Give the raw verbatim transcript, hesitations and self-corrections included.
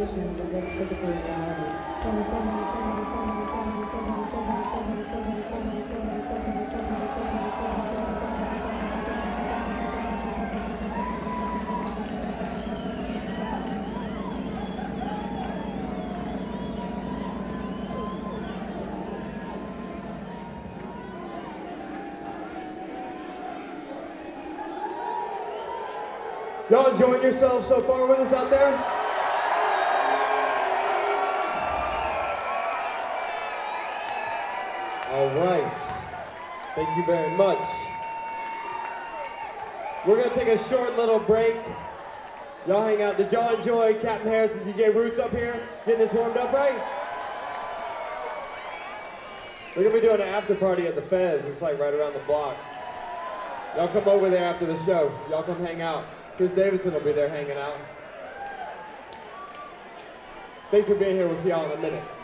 manifestations of this physical reality. Y'all enjoying yourselves so far with us out there? All right. Thank you very much. We're going to take a short little break. Y'all hang out. Did y'all enjoy Captain Harris and D J Roots up here? Getting this warmed up right? We're going to be doing an after party at the Fez. It's like right around the block. Y'all come over there after the show. Y'all come hang out. Chris Davidson will be there hanging out. Thanks for being here. We'll see y'all in a minute.